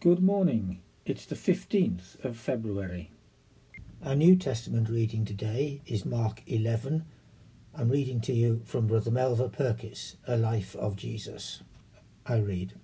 Good morning. It's the 15th of February. Our New Testament reading today is Mark 11. I'm reading to you from Brother Melva Purkis, A Life of Jesus. I read.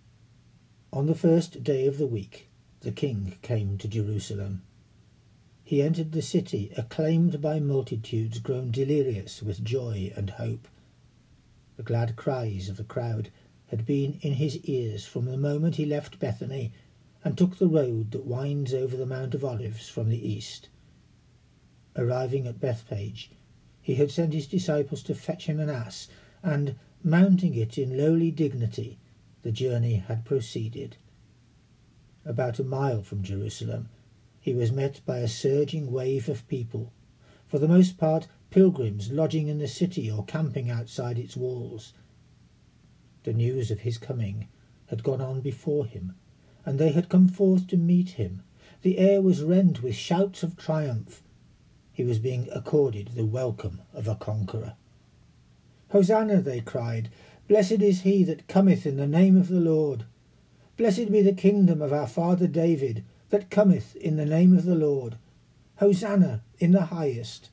On the first day of the week, the King came to Jerusalem. He entered the city, acclaimed by multitudes grown delirious with joy and hope. The glad cries of the crowd had been in his ears from the moment he left Bethany and took the road that winds over the Mount of Olives from the east. Arriving at Bethphage, he had sent his disciples to fetch him an ass, and, mounting it in lowly dignity, the journey had proceeded. About a mile from Jerusalem, he was met by a surging wave of people, for the most part pilgrims lodging in the city or camping outside its walls. The news of his coming had gone on before him, and they had come forth to meet him. The air was rent with shouts of triumph. He was being accorded the welcome of a conqueror. "Hosanna," they cried, "blessed is he that cometh in the name of the Lord. Blessed be the kingdom of our father David, that cometh in the name of the Lord. Hosanna in the highest."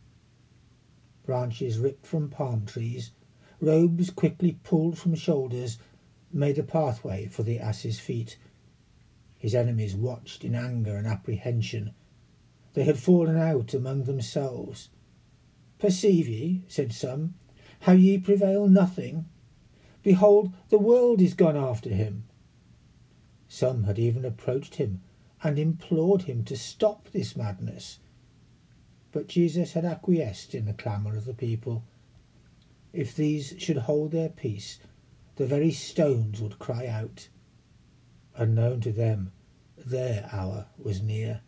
Branches ripped from palm trees, robes quickly pulled from shoulders, made a pathway for the ass's feet. His enemies watched in anger and apprehension. They had fallen out among themselves. "Perceive ye," said some, "how ye prevail nothing? Behold, the world is gone after him." Some had even approached him and implored him to stop this madness. But Jesus had acquiesced in the clamour of the people. If these should hold their peace, the very stones would cry out. Unknown to them, their hour was near.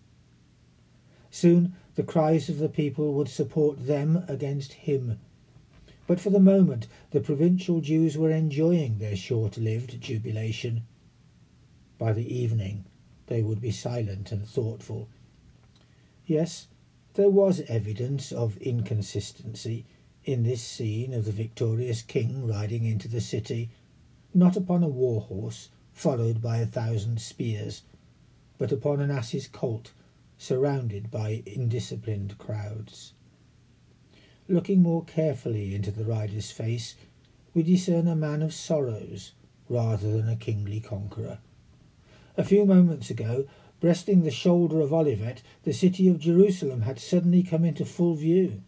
Soon the cries of the people would support them against him. But for the moment the provincial Jews were enjoying their short-lived jubilation. By the evening they would be silent and thoughtful. Yes, there was evidence of inconsistency in this scene of the victorious king riding into the city, not upon a war horse followed by 1,000 spears, but upon an ass's colt surrounded by indisciplined crowds. Looking more carefully into the rider's face, we discern a man of sorrows rather than a kingly conqueror. A few moments ago, breasting the shoulder of Olivet, the city of Jerusalem had suddenly come into full view.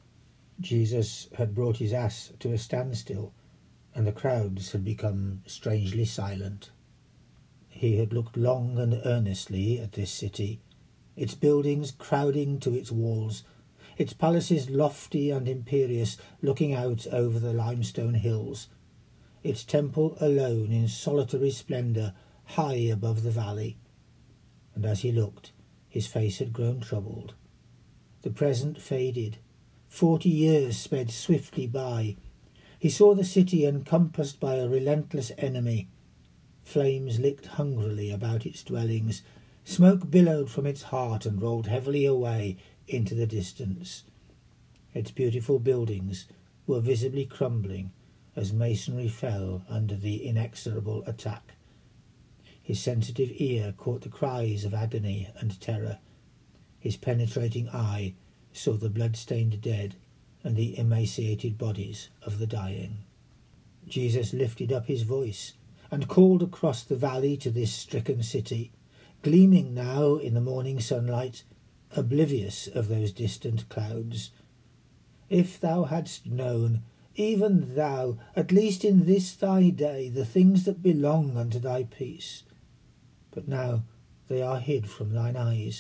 Jesus had brought his ass to a standstill, and the crowds had become strangely silent. He had looked long and earnestly at this city, its buildings crowding to its walls, its palaces lofty and imperious, looking out over the limestone hills, its temple alone in solitary splendour high above the valley. And as he looked, his face had grown troubled. The present faded. 40 years sped swiftly by. He saw the city encompassed by a relentless enemy. Flames licked hungrily about its dwellings. Smoke billowed from its heart and rolled heavily away into the distance. Its beautiful buildings were visibly crumbling as masonry fell under the inexorable attack. His sensitive ear caught the cries of agony and terror. His penetrating eye saw the blood-stained dead and the emaciated bodies of the dying. Jesus lifted up his voice and called across the valley to this stricken city, gleaming now in the morning sunlight, oblivious of those distant clouds. "If thou hadst known, even thou, at least in this thy day, the things that belong unto thy peace. But now they are hid from thine eyes."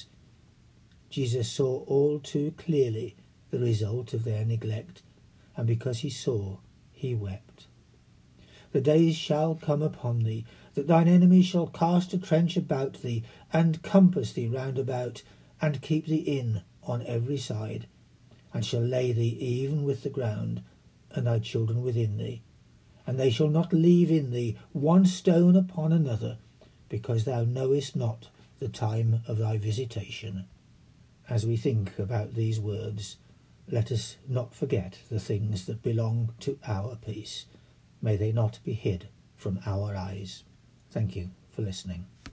Jesus saw all too clearly the result of their neglect, and because he saw, he wept. "The days shall come upon thee, that thine enemies shall cast a trench about thee, and compass thee round about, and keep thee in on every side, and shall lay thee even with the ground, and thy children within thee. And they shall not leave in thee one stone upon another, because thou knowest not the time of thy visitation." As we think about these words, let us not forget the things that belong to our peace. May they not be hid from our eyes. Thank you for listening.